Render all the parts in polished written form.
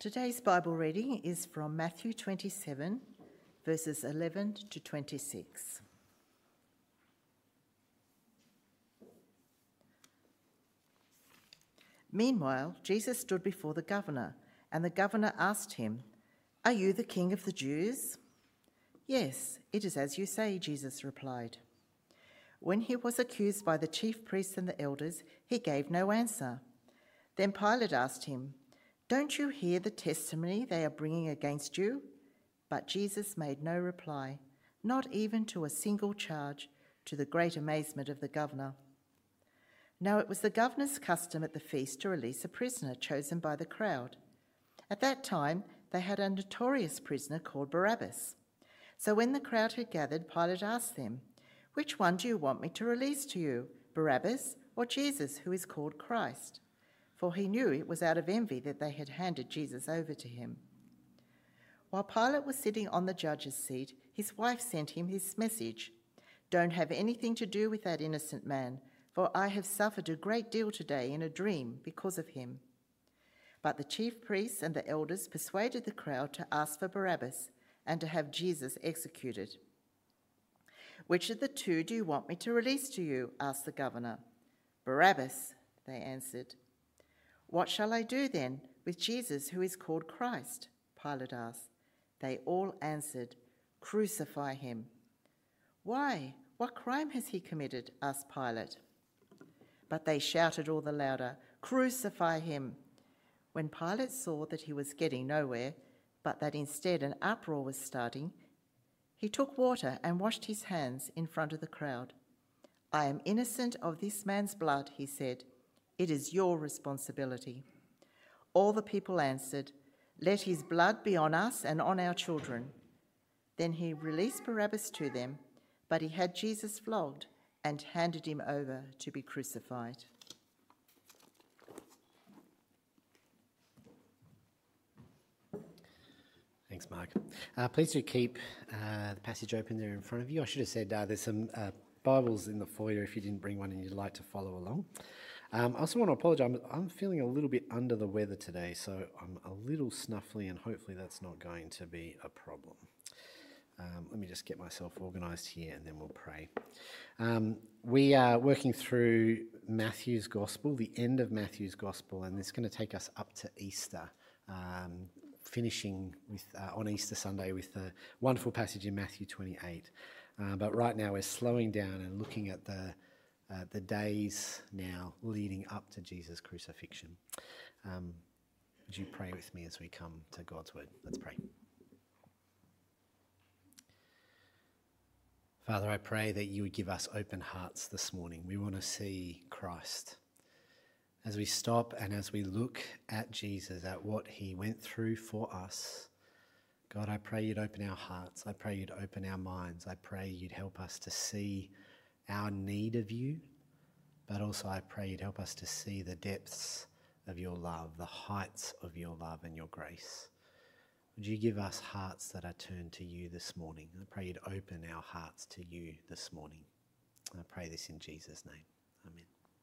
Today's Bible reading is from Matthew 27, verses 11 to 26. Meanwhile, Jesus stood before the governor, and the governor asked him, "Are you the king of the Jews?" "Yes, it is as you say," Jesus replied. When he was accused by the chief priests and the elders, he gave no answer. Then Pilate asked him, "Don't you hear the testimony they are bringing against you?" But Jesus made no reply, not even to a single charge, to the great amazement of the governor. Now it was the governor's custom at the feast to release a prisoner chosen by the crowd. At that time, they had a notorious prisoner called Barabbas. So when the crowd had gathered, Pilate asked them, "Which one do you want me to release to you, Barabbas or Jesus, who is called Christ?" For he knew it was out of envy that they had handed Jesus over to him. While Pilate was sitting on the judge's seat, his wife sent him this message: "Don't have anything to do with that innocent man, for I have suffered a great deal today in a dream because of him." But the chief priests and the elders persuaded the crowd to ask for Barabbas and to have Jesus executed. "Which of the two do you want me to release to you?" asked the governor. "Barabbas," they answered. "What shall I do then with Jesus, who is called Christ?" Pilate asked. They all answered, "Crucify him." "Why? What crime has he committed?" asked Pilate. But they shouted all the louder, "Crucify him!" When Pilate saw that he was getting nowhere, but that instead an uproar was starting, he took water and washed his hands in front of the crowd. "I am innocent of this man's blood," he said. "It is your responsibility." All the people answered, "Let his blood be on us and on our children." Then he released Barabbas to them, but he had Jesus flogged and handed him over to be crucified. Thanks, Mark. Please do keep the passage open there in front of you. I should have said there's some Bibles in the foyer if you didn't bring one and you'd like to follow along. I also want to apologise. I'm feeling a little bit under the weather today, so I'm a little snuffly, and hopefully that's not going to be a problem. Let me just get myself organised here and then we'll pray. We are working through Matthew's Gospel, the end of Matthew's Gospel, and it's going to take us up to Easter, finishing with on Easter Sunday with a wonderful passage in Matthew 28. But right now we're slowing down and looking at the days now leading up to Jesus' crucifixion. Would you pray with me as we come to God's Word? Let's pray. Father, I pray that you would give us open hearts this morning. We want to see Christ. As we stop and as we look at Jesus, at what he went through for us, God, I pray you'd open our hearts. I pray you'd open our minds. I pray you'd help us to see our need of you, but also I pray you'd help us to see the depths of your love, the heights of your love and your grace. Would you give us hearts that are turned to you this morning? I pray you'd open our hearts to you this morning. I pray this in Jesus' name. Amen.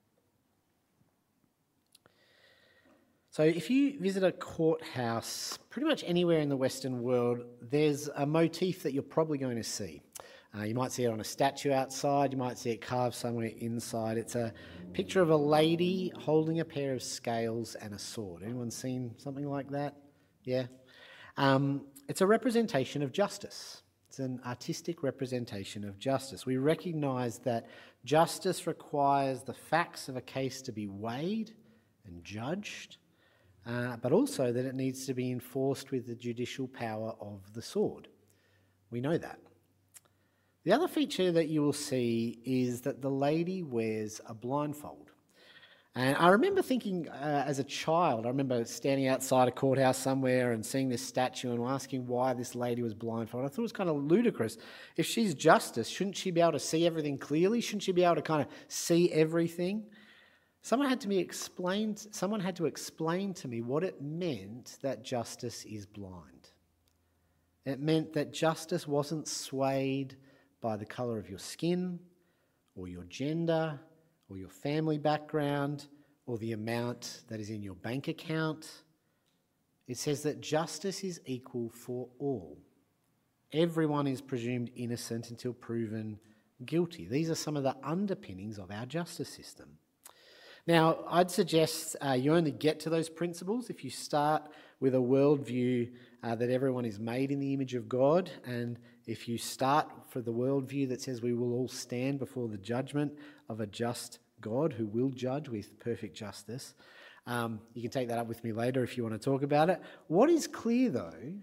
So if you visit a courthouse pretty much anywhere in the Western world, there's a motif that you're probably going to see. You might see it on a statue outside, you might see it carved somewhere inside. It's a picture of a lady holding a pair of scales and a sword. Anyone seen something like that? Yeah? It's a representation of justice. It's an artistic representation of justice. We recognise that justice requires the facts of a case to be weighed and judged, but also that it needs to be enforced with the judicial power of the sword. We know that. The other feature that you will see is that the lady wears a blindfold. And I remember thinking as a child, I remember standing outside a courthouse somewhere and seeing this statue and asking why this lady was blindfolded. I thought it was kind of ludicrous. If she's justice, shouldn't she be able to see everything clearly? Shouldn't she be able to kind of see everything? Someone had to explain to me what it meant that justice is blind. It meant that justice wasn't swayed by the colour of your skin or your gender or your family background or the amount that is in your bank account. it says that justice is equal for all. Everyone is presumed innocent until proven guilty. These are some of the underpinnings of our justice system. Now, I'd suggest you only get to those principles if you start with a worldview that everyone is made in the image of God, and if you start for the worldview that says we will all stand before the judgment of a just God who will judge with perfect justice. You can take that up with me later if you want to talk about it. What is clear though,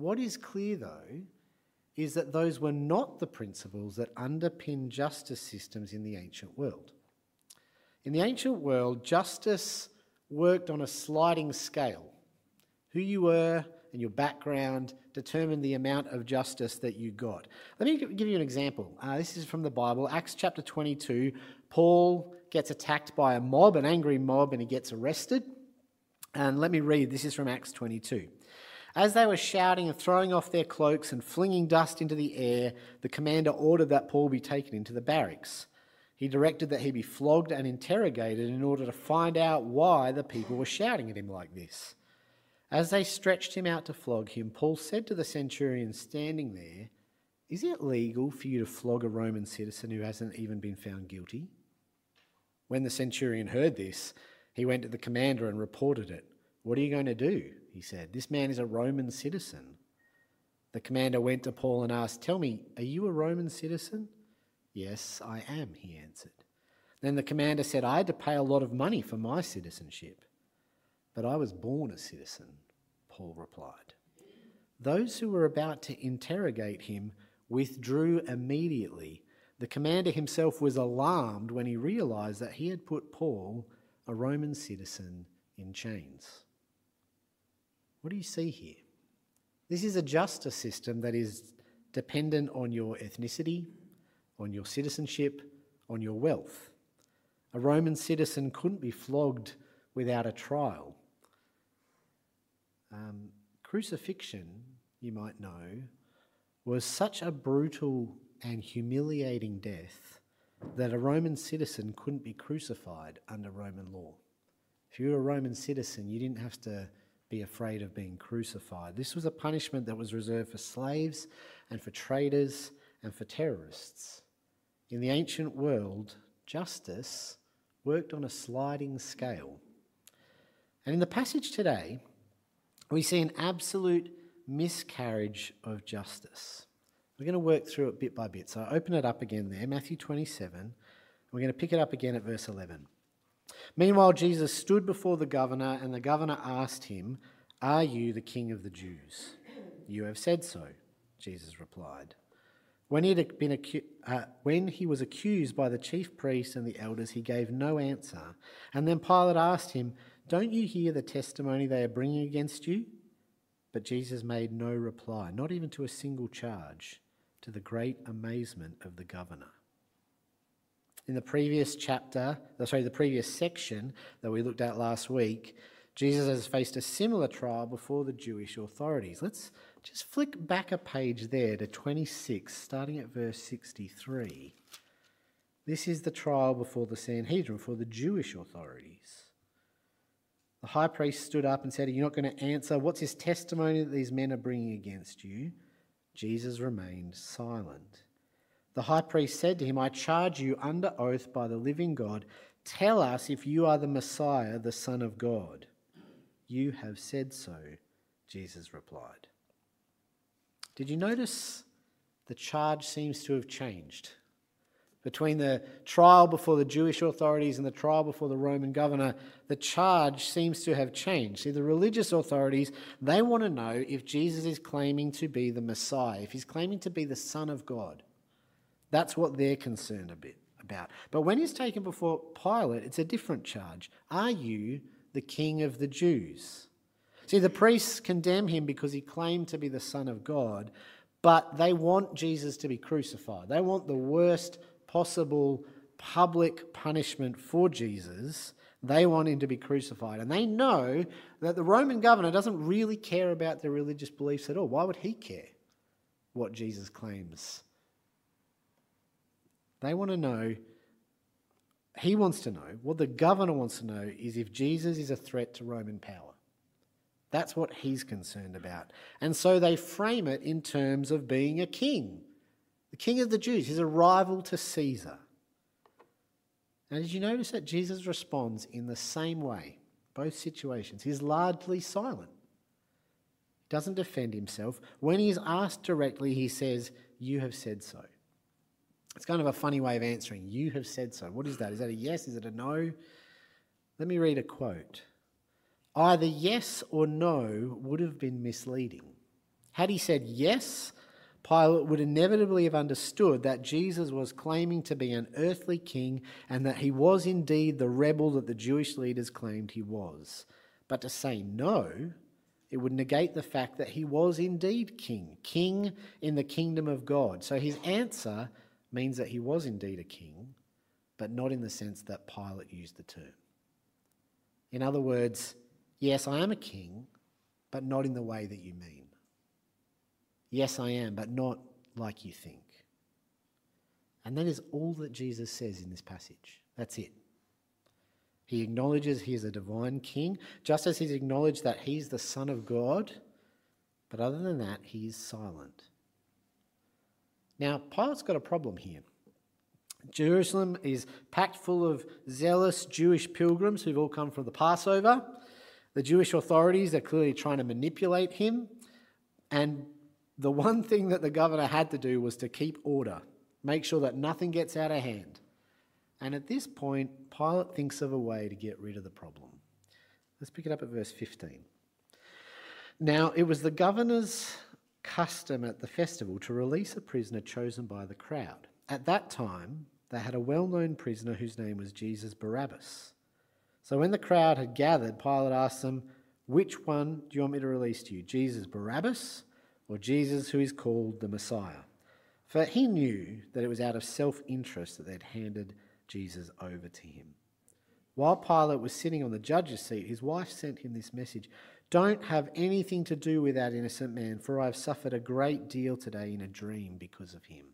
is that those were not the principles that underpin justice systems in the ancient world. In the ancient world, justice worked on a sliding scale. Who you were and your background determined the amount of justice that you got. Let me give you an example. This is from the Bible, Acts chapter 22. Paul gets attacked by a mob, an angry mob, and he gets arrested. And let me read, this is from Acts 22. As they were shouting and throwing off their cloaks and flinging dust into the air, the commander ordered that Paul be taken into the barracks. He directed that he be flogged and interrogated in order to find out why the people were shouting at him like this. As they stretched him out to flog him, Paul said to the centurion standing there, "Is it legal for you to flog a Roman citizen who hasn't even been found guilty?" When the centurion heard this, he went to the commander and reported it. "What are you going to do?" he said. "This man is a Roman citizen." The commander went to Paul and asked, "Tell me, are you a Roman citizen?" "Yes, I am," he answered. Then the commander said, "I had to pay a lot of money for my citizenship." "But I was born a citizen," Paul replied. Those who were about to interrogate him withdrew immediately. The commander himself was alarmed when he realized that he had put Paul, a Roman citizen, in chains. What do you see here? This is a justice system that is dependent on your ethnicity, on your citizenship, on your wealth. A Roman citizen couldn't be flogged without a trial. Crucifixion, you might know, was such a brutal and humiliating death that a Roman citizen couldn't be crucified under Roman law. If you were a Roman citizen, you didn't have to be afraid of being crucified. This was a punishment that was reserved for slaves and for traitors and for terrorists. In the ancient world, justice worked on a sliding scale. And in the passage today, we see an absolute miscarriage of justice. We're going to work through it bit by bit. So open it up again there, Matthew 27. We're going to pick it up again at verse 11. Meanwhile, Jesus stood before the governor, and the governor asked him, "Are you the king of the Jews?" "You have said so," Jesus replied. When he was accused by the chief priests and the elders, he gave no answer. And then Pilate asked him, "Don't you hear the testimony they are bringing against you?" But Jesus made no reply, not even to a single charge, to the great amazement of the governor. In the previous section that we looked at last week, Jesus has faced a similar trial before the Jewish authorities. Let's just flick back a page there to 26, starting at verse 63. This is the trial before the Sanhedrin, for the Jewish authorities. The high priest stood up and said, "Are you not going to answer? What's this testimony that these men are bringing against you?" Jesus remained silent. The high priest said to him, "I charge you under oath by the living God, tell us if you are the Messiah, the Son of God." "You have said so," Jesus replied. Did you notice the charge seems to have changed? Between the trial before the Jewish authorities and the trial before the Roman governor, the charge seems to have changed. See, the religious authorities, they want to know if Jesus is claiming to be the Messiah, if he's claiming to be the Son of God. That's what they're concerned a bit about. But when he's taken before Pilate, it's a different charge. Are you the King of the Jews? See, the priests condemn him because he claimed to be the Son of God, but they want Jesus to be crucified. They want the worst possible public punishment for Jesus. They want him to be crucified. And they know that the Roman governor doesn't really care about their religious beliefs at all. Why would he care what Jesus claims? They want to know, what the governor wants to know is if Jesus is a threat to Roman power. That's what he's concerned about. And so they frame it in terms of being a king, the king of the Jews, his arrival to Caesar. Now, did you notice that Jesus responds in the same way, both situations? He's largely silent. He doesn't defend himself. When he's asked directly, he says, "You have said so." It's kind of a funny way of answering. You have said so. What is that? Is that a yes? Is it a no? Let me read a quote. Either yes or no would have been misleading. Had he said yes, Pilate would inevitably have understood that Jesus was claiming to be an earthly king and that he was indeed the rebel that the Jewish leaders claimed he was. But to say no, it would negate the fact that he was indeed king in the kingdom of God. So his answer means that he was indeed a king, but not in the sense that Pilate used the term. In other words, yes, I am a king, but not in the way that you mean. Yes, I am, but not like you think. And that is all that Jesus says in this passage. That's it. He acknowledges he is a divine king, just as he's acknowledged that he's the Son of God, but other than that, he is silent. Now, Pilate's got a problem here. Jerusalem is packed full of zealous Jewish pilgrims who've all come from the Passover. The Jewish authorities are clearly trying to manipulate him, and the one thing that the governor had to do was to keep order, make sure that nothing gets out of hand. And at this point, Pilate thinks of a way to get rid of the problem. Let's pick it up at verse 15. Now, it was the governor's custom at the festival to release a prisoner chosen by the crowd. At that time, they had a well-known prisoner whose name was Jesus Barabbas. So when the crowd had gathered, Pilate asked them, "Which one do you want me to release to you, Jesus Barabbas or Jesus who is called the Messiah?" For he knew that it was out of self-interest that they'd handed Jesus over to him. While Pilate was sitting on the judge's seat, his wife sent him this message: "Don't have anything to do with that innocent man, for I have suffered a great deal today in a dream because of him."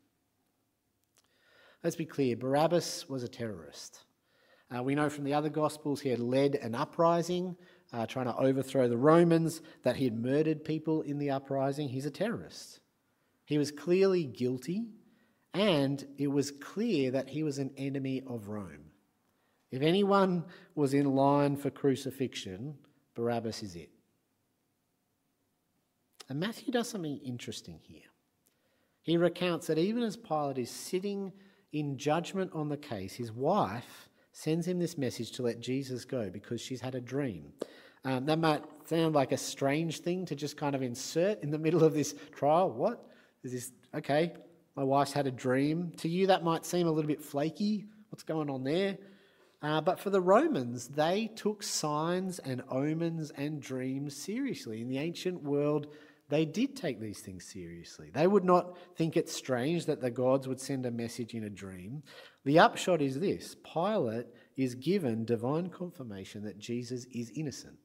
Let's be clear, Barabbas was a terrorist. We know from the other Gospels he had led an uprising, trying to overthrow the Romans, that he had murdered people in the uprising. He's a terrorist. He was clearly guilty, and it was clear that he was an enemy of Rome. If anyone was in line for crucifixion, Barabbas is it. And Matthew does something interesting here. He recounts that even as Pilate is sitting in judgment on the case, his wife sends him this message to let Jesus go because she's had a dream. That might sound like a strange thing to just kind of insert in the middle of this trial. What? Is this, okay, my wife's had a dream. To you, that might seem a little bit flaky. What's going on there? But for the Romans, they took signs and omens and dreams seriously. In the ancient world, they did take these things seriously. They would not think it strange that the gods would send a message in a dream. The upshot is this: Pilate is given divine confirmation that Jesus is innocent.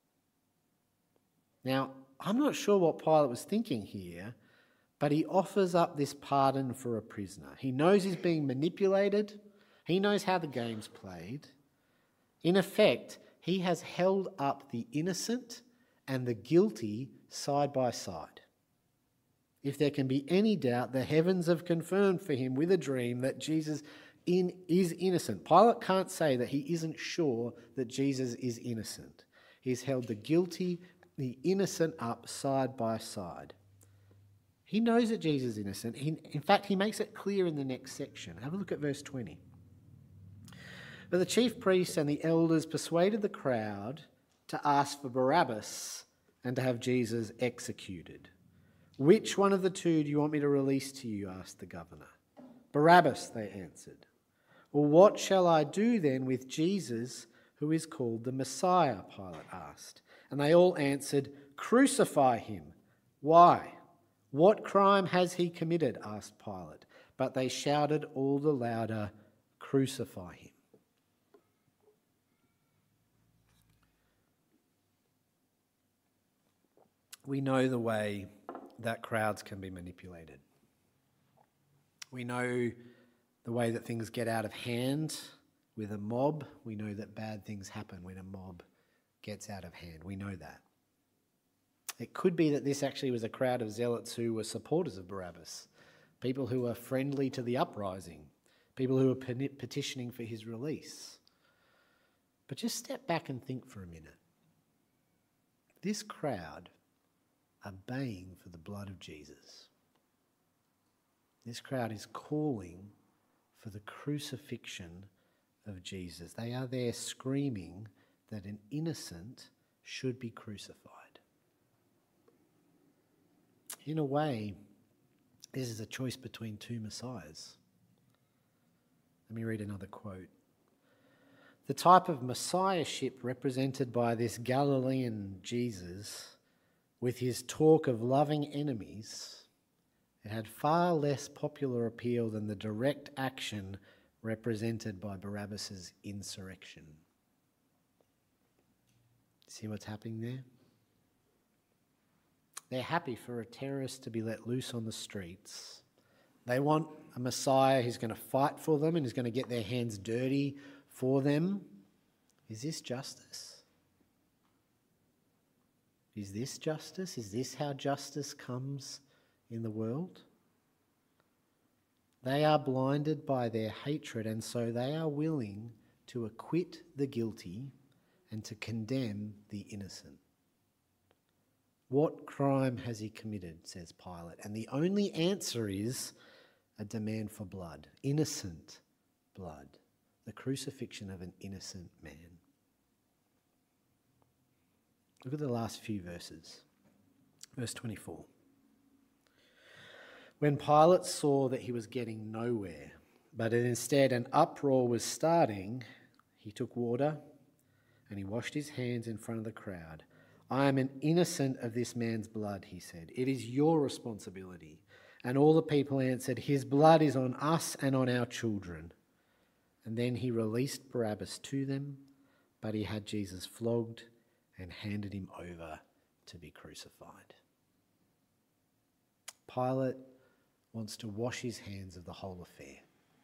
Now, I'm not sure what Pilate was thinking here, but he offers up this pardon for a prisoner. He knows he's being manipulated. He knows how the game's played. In effect, he has held up the innocent and the guilty side by side. If there can be any doubt, the heavens have confirmed for him with a dream that Jesus is innocent. Pilate can't say that he isn't sure that Jesus is innocent. He's held the guilty, the innocent up side by side. He knows that Jesus is innocent. In fact, he makes it clear in the next section. Have a look at verse 20. But the chief priests and the elders persuaded the crowd to ask for Barabbas and to have Jesus executed. "Which one of the two do you want me to release to you?" asked the governor. "Barabbas," they answered. "Well, what shall I do then with Jesus, who is called the Messiah?" Pilate asked. And they all answered, "Crucify him." "Why? What crime has he committed?" asked Pilate. But they shouted all the louder, "Crucify him." We know the way that crowds can be manipulated. We know the way that things get out of hand with a mob. We know that bad things happen when a mob gets out of hand. We know that. It could be that this actually was a crowd of zealots who were supporters of Barabbas, people who were friendly to the uprising, people who were petitioning for his release. But just step back and think for a minute. This crowd are baying for the blood of Jesus. This crowd is calling for the crucifixion of Jesus. They are there screaming that an innocent should be crucified. In a way, this is a choice between two messiahs. Let me read another quote. The type of messiahship represented by this Galilean Jesus, with his talk of loving enemies, it had far less popular appeal than the direct action represented by Barabbas's insurrection. See what's happening there? They're happy for a terrorist to be let loose on the streets. They want a Messiah who's going to fight for them and is going to get their hands dirty for them. Is this justice? Is this justice? Is this how justice comes in the world? They are blinded by their hatred, and so they are willing to acquit the guilty and to condemn the innocent. What crime has he committed, says Pilate? And the only answer is a demand for blood, innocent blood, the crucifixion of an innocent man. Look at the last few verses. Verse 24. When Pilate saw that he was getting nowhere, but instead an uproar was starting, he took water and he washed his hands in front of the crowd. I am an innocent of this man's blood, he said. It is your responsibility. And all the people answered, his blood is on us and on our children. And then he released Barabbas to them, but he had Jesus flogged and handed him over to be crucified. Pilate wants to wash his hands of the whole affair.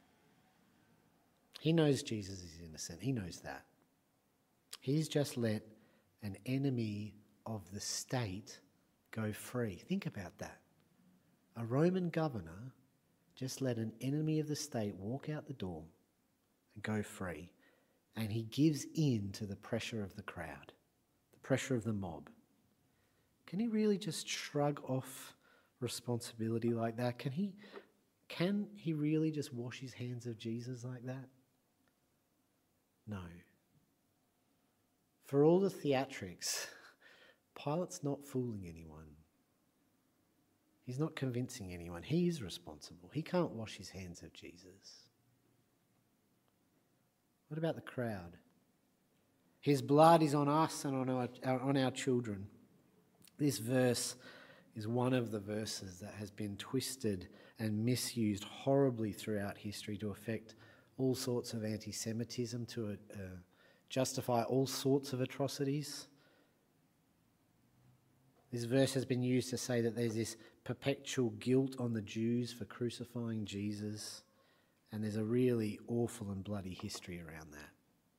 He knows Jesus is innocent. He knows that. He's just let an enemy of the state go free. Think about that. A Roman governor just let an enemy of the state walk out the door and go free. And he gives in to the pressure of the crowd, the pressure of the mob. Can he really just shrug off responsibility like that? Can he really just wash his hands of Jesus like that? No. For all the theatrics, Pilate's not fooling anyone. He's not convincing anyone. He is responsible. He can't wash his hands of Jesus. What about the crowd? His blood is on us and on our children. This verse is one of the verses that has been twisted and misused horribly throughout history to affect all sorts of anti-Semitism, to justify all sorts of atrocities. This verse has been used to say that there's this perpetual guilt on the Jews for crucifying Jesus, and there's a really awful and bloody history around that.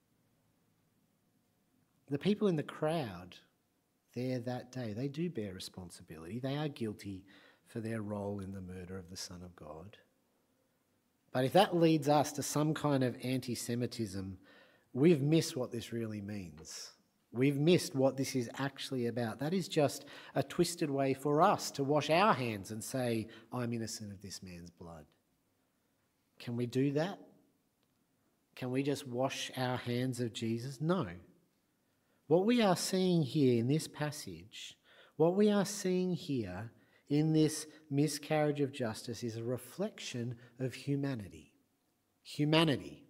The people in the crowd there that day, they do bear responsibility. They are guilty for their role in the murder of the Son of God. But if that leads us to some kind of anti-Semitism, we've missed what this really means. We've missed what this is actually about. That is just a twisted way for us to wash our hands and say, I'm innocent of this man's blood. Can we do that? Can we just wash our hands of Jesus? No. What we are seeing here in this passage, what we are seeing here in this miscarriage of justice is a reflection of humanity. Humanity.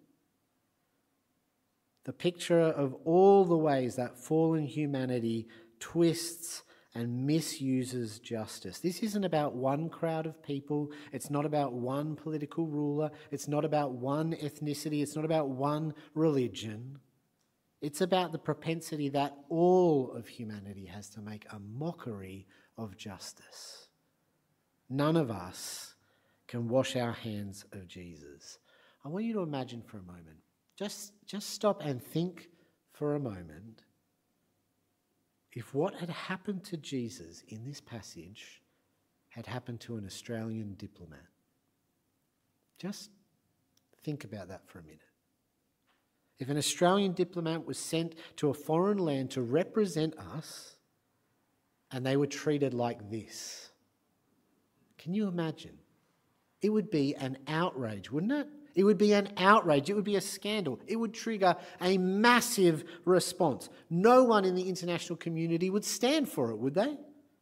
The picture of all the ways that fallen humanity twists and misuses justice. This isn't about one crowd of people. It's not about one political ruler. It's not about one ethnicity. It's not about one religion. It's about the propensity that all of humanity has to make a mockery of justice. None of us can wash our hands of Jesus. I want you to imagine for a moment. Just stop and think for a moment. if what had happened to Jesus in this passage had happened to an Australian diplomat? Just think about that for a minute. If an Australian diplomat was sent to a foreign land to represent us and they were treated like this, can you imagine? It would be an outrage, wouldn't it? It would be an outrage. It would be a scandal. It would trigger a massive response. No one in the international community would stand for it, would they?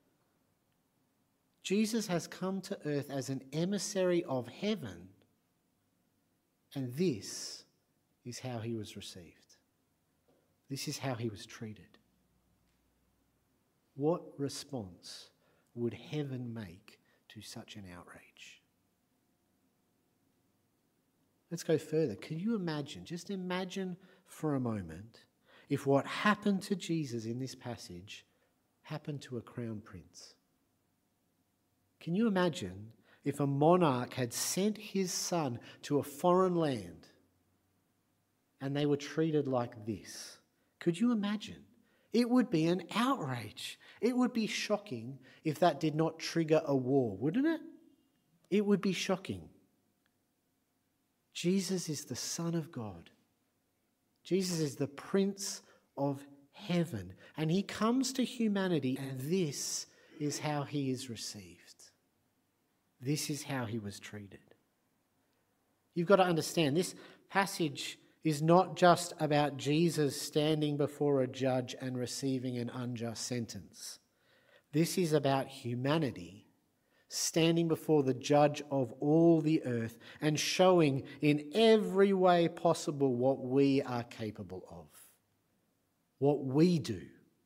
Jesus has come to earth as an emissary of heaven, and this is how he was received. This is how he was treated. What response would heaven make to such an outrage? Let's go further. Can you imagine, just imagine for a moment, if what happened to Jesus in this passage happened to a crown prince? Can you imagine if a monarch had sent his son to a foreign land and they were treated like this? Could you imagine? It would be an outrage. It would be shocking if that did not trigger a war, wouldn't it? It would be shocking. Jesus is the Son of God. Jesus is the Prince of Heaven. And he comes to humanity, and this is how he is received. This is how he was treated. You've got to understand, this passage is not just about Jesus standing before a judge and receiving an unjust sentence. This is about humanity standing before the judge of all the earth and showing in every way possible what we are capable of, what we do.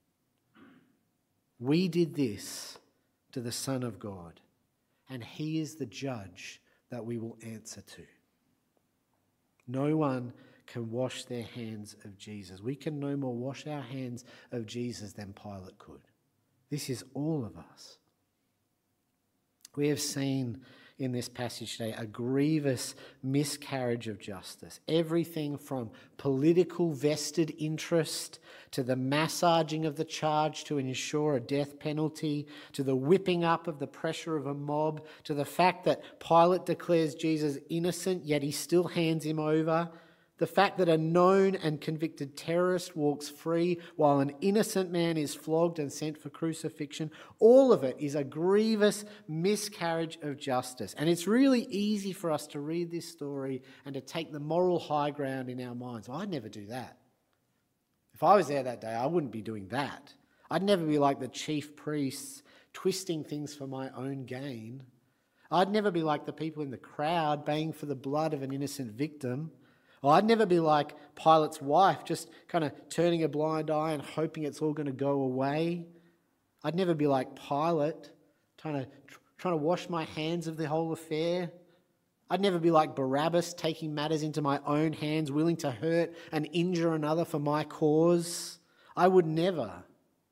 We did this to the Son of God, and he is the judge that we will answer to. No one can wash their hands of Jesus. We can no more wash our hands of Jesus than Pilate could. This is all of us. We have seen in this passage today a grievous miscarriage of justice. Everything from political vested interest to the massaging of the charge to ensure a death penalty, to the whipping up of the pressure of a mob, to the fact that Pilate declares Jesus innocent yet he still hands him over. The fact that a known and convicted terrorist walks free while an innocent man is flogged and sent for crucifixion, all of it is a grievous miscarriage of justice. And it's really easy for us to read this story and to take the moral high ground in our minds. Well, I'd never do that. If I was there that day, I wouldn't be doing that. I'd never be like the chief priests, twisting things for my own gain. I'd never be like the people in the crowd baying for the blood of an innocent victim. Well, I'd never be like Pilate's wife, just kind of turning a blind eye and hoping it's all going to go away. I'd never be like Pilate, trying to wash my hands of the whole affair. I'd never be like Barabbas, taking matters into my own hands, willing to hurt and injure another for my cause. I would never.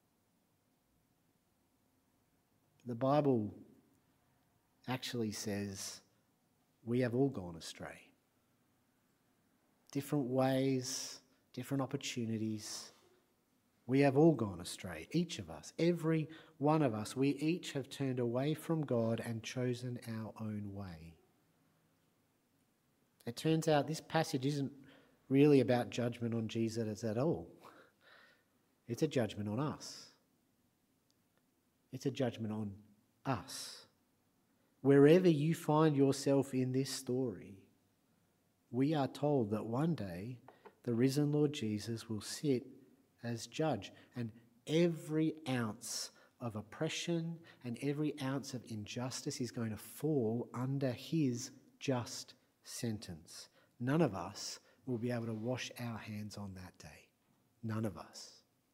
The Bible actually says we have all gone astray. Different ways, different opportunities. We have all gone astray, each of us, every one of us. We each have turned away from God and chosen our own way. It turns out this passage isn't really about judgment on Jesus at all. It's a judgment on us. It's a judgment on us. Wherever you find yourself in this story, we are told that one day the risen Lord Jesus will sit as judge, and every ounce of oppression and every ounce of injustice is going to fall under his just sentence. None of us will be able to wash our hands on that day. None of us.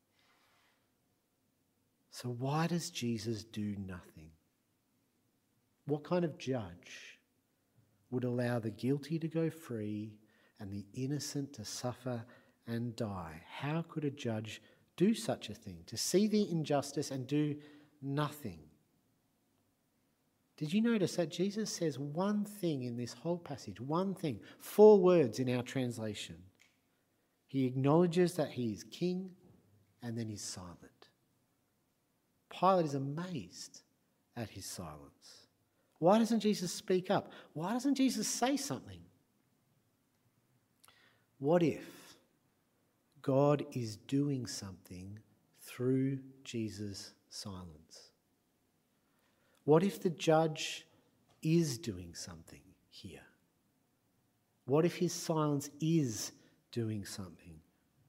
So why does Jesus do nothing? What kind of judge would allow the guilty to go free and the innocent to suffer and die? How could a judge do such a thing? To see the injustice and do nothing. Did you notice that Jesus says one thing in this whole passage? One thing. 4 words in our translation. He acknowledges that he is king and then he's silent. Pilate is amazed at his silence. Why doesn't Jesus speak up? Why doesn't Jesus say something? What if God is doing something through Jesus' silence? What if the judge is doing something here? What if his silence is doing something?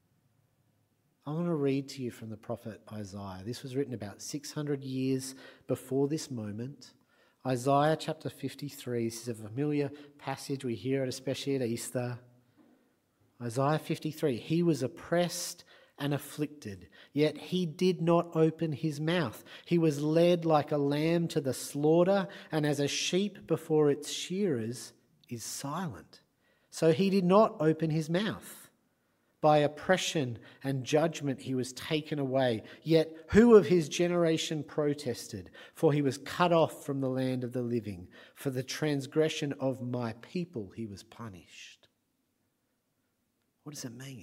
I want to read to you from the prophet Isaiah. This was written about 600 years before this moment. Isaiah chapter 53. This is a familiar passage. We hear it especially at Easter. Isaiah 53. He was oppressed and afflicted, yet he did not open his mouth. He was led like a lamb to the slaughter, and as a sheep before its shearers is silent. So he did not open his mouth. By oppression and judgment he was taken away. Yet who of his generation protested? For he was cut off from the land of the living. For the transgression of my people he was punished. What does it mean?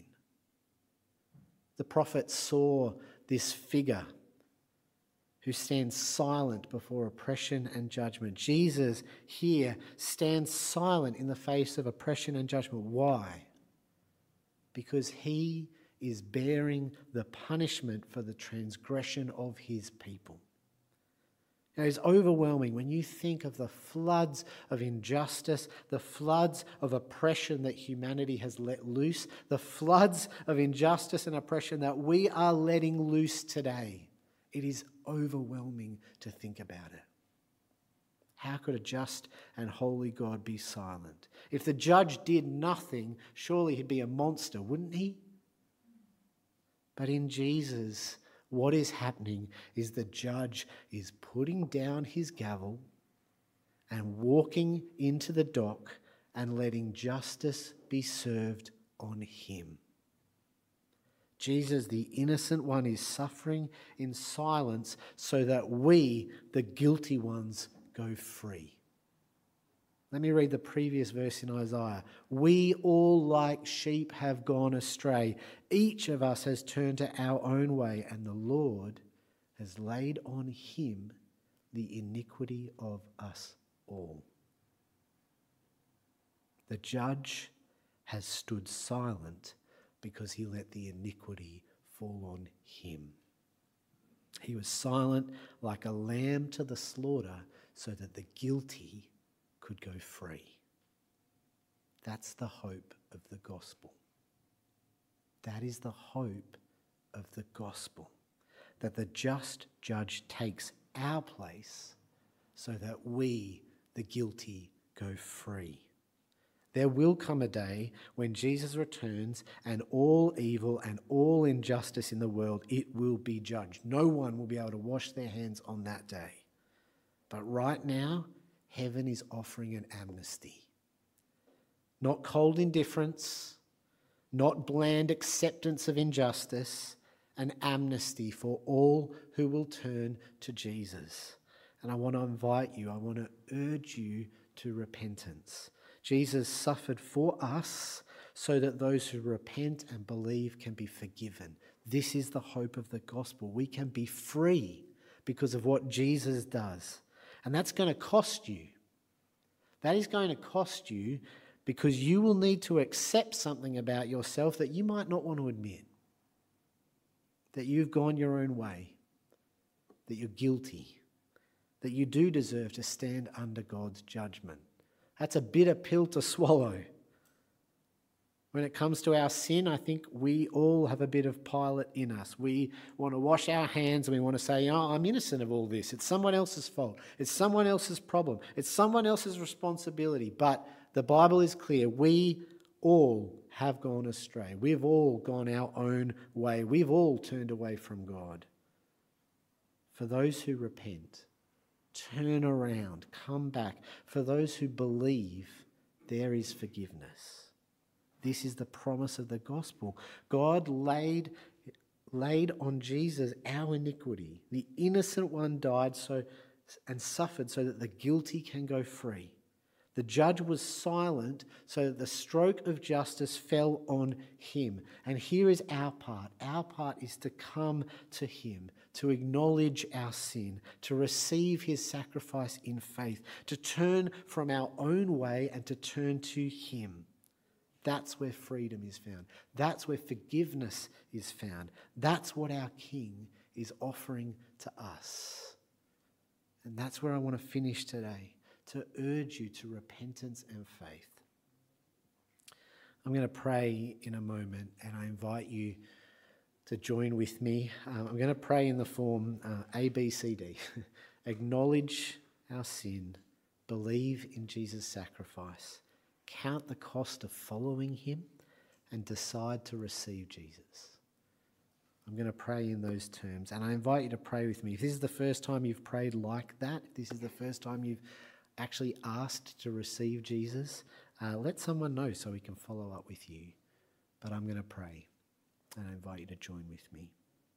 The prophet saw this figure who stands silent before oppression and judgment. Jesus here stands silent in the face of oppression and judgment. Why? Because he is bearing the punishment for the transgression of his people. Now, it's overwhelming when you think of the floods of injustice, the floods of oppression that humanity has let loose, the floods of injustice and oppression that we are letting loose today. It is overwhelming to think about it. How could a just and holy God be silent? If the judge did nothing, surely he'd be a monster, wouldn't he? But in Jesus, what is happening is the judge is putting down his gavel and walking into the dock and letting justice be served on him. Jesus, the innocent one, is suffering in silence so that we, the guilty ones, go free. Let me read the previous verse in Isaiah. We all like sheep have gone astray. Each of us has turned to our own way, and the Lord has laid on him the iniquity of us all. The judge has stood silent because he let the iniquity fall on him. He was silent like a lamb to the slaughter so that the guilty could go free. That's the hope of the gospel. That is the hope of the gospel. That the just judge takes our place so that we, the guilty, go free. There will come a day when Jesus returns and all evil and all injustice in the world, it will be judged. No one will be able to wash their hands on that day. But right now, heaven is offering an amnesty. Not cold indifference, not bland acceptance of injustice, an amnesty for all who will turn to Jesus. And I want to invite you, I want to urge you to repentance. Jesus suffered for us so that those who repent and believe can be forgiven. This is the hope of the gospel. We can be free because of what Jesus does. And that's going to cost you. That is going to cost you because you will need to accept something about yourself that you might not want to admit. That you've gone your own way. That you're guilty. That you do deserve to stand under God's judgment. That's a bitter pill to swallow. When it comes to our sin, I think we all have a bit of Pilate in us. We want to wash our hands and we want to say, oh, I'm innocent of all this. It's someone else's fault. It's someone else's problem. It's someone else's responsibility. But the Bible is clear. We all have gone astray. We've all gone our own way. We've all turned away from God. For those who repent, turn around, come back. For those who believe, there is forgiveness. This is the promise of the gospel. God laid on Jesus our iniquity. The innocent one died and suffered so that the guilty can go free. The judge was silent so that the stroke of justice fell on him. And here is our part. Our part is to come to him, to acknowledge our sin, to receive his sacrifice in faith, to turn from our own way and to turn to him. That's where freedom is found. That's where forgiveness is found. That's what our King is offering to us. And that's where I want to finish today, to urge you to repentance and faith. I'm going to pray in a moment, and I invite you to join with me. I'm going to pray in the form A, B, C, D. Acknowledge our sin, believe in Jesus' sacrifice, count the cost of following him, and decide to receive Jesus. I'm going to pray in those terms, and I invite you to pray with me. If this is the first time you've prayed like that, if this is the first time you've actually asked to receive Jesus, let someone know so we can follow up with you. But I'm going to pray, and I invite you to join with me.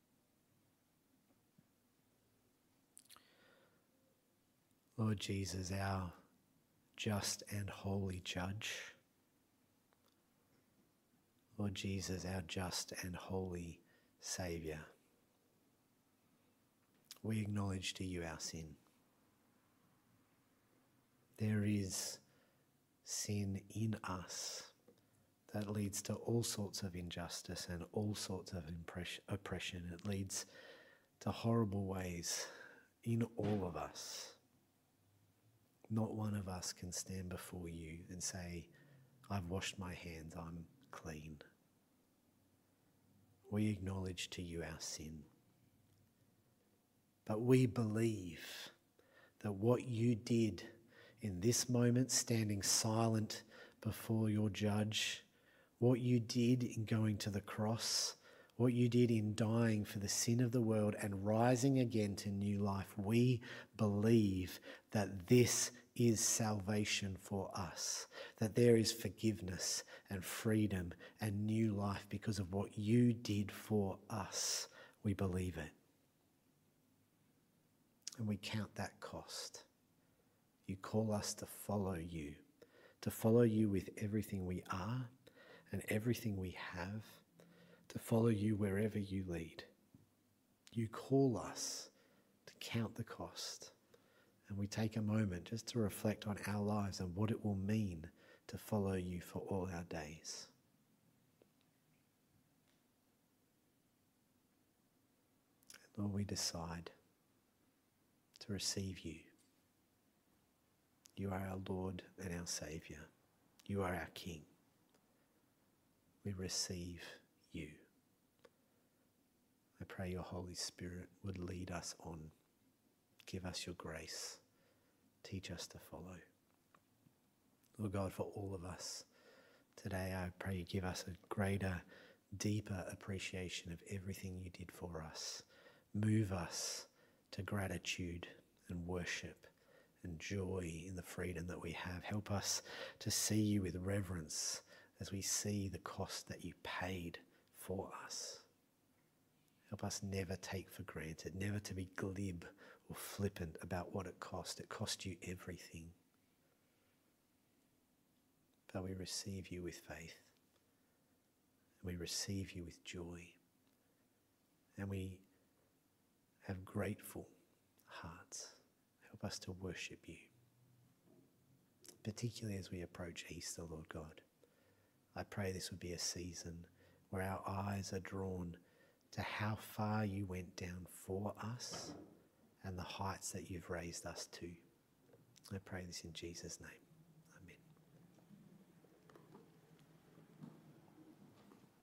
Lord Jesus, our just and holy judge. Lord Jesus, our just and holy Saviour. We acknowledge to you our sin. There is sin in us that leads to all sorts of injustice and all sorts of oppression. It leads to horrible ways in all of us. Not one of us can stand before you and say, I've washed my hands, I'm clean. We acknowledge to you our sin. But we believe that what you did in this moment, standing silent before your judge, what you did in going to the cross, what you did in dying for the sin of the world and rising again to new life, we believe that this is salvation for us, that there is forgiveness and freedom and new life because of what you did for us. We believe it. And we count that cost. You call us to follow you with everything we are and everything we have, to follow you wherever you lead. You call us to count the cost. And we take a moment just to reflect on our lives and what it will mean to follow you for all our days. Lord, we decide to receive you. You are our Lord and our Saviour. You are our King. We receive you. I pray your Holy Spirit would lead us on. Give us your grace. Teach us to follow. Lord God, for all of us today, I pray you give us a greater, deeper appreciation of everything you did for us. Move us to gratitude and worship and joy in the freedom that we have. Help us to see you with reverence as we see the cost that you paid for us. Help us never take for granted, never to be glib or flippant about what it cost. It cost you everything. But we receive you with faith. We receive you with joy. And we have grateful hearts. Help us to worship you. Particularly as we approach Easter, Lord God. I pray this would be a season where our eyes are drawn to how far you went down for us and the heights that you've raised us to. I pray this in Jesus' name.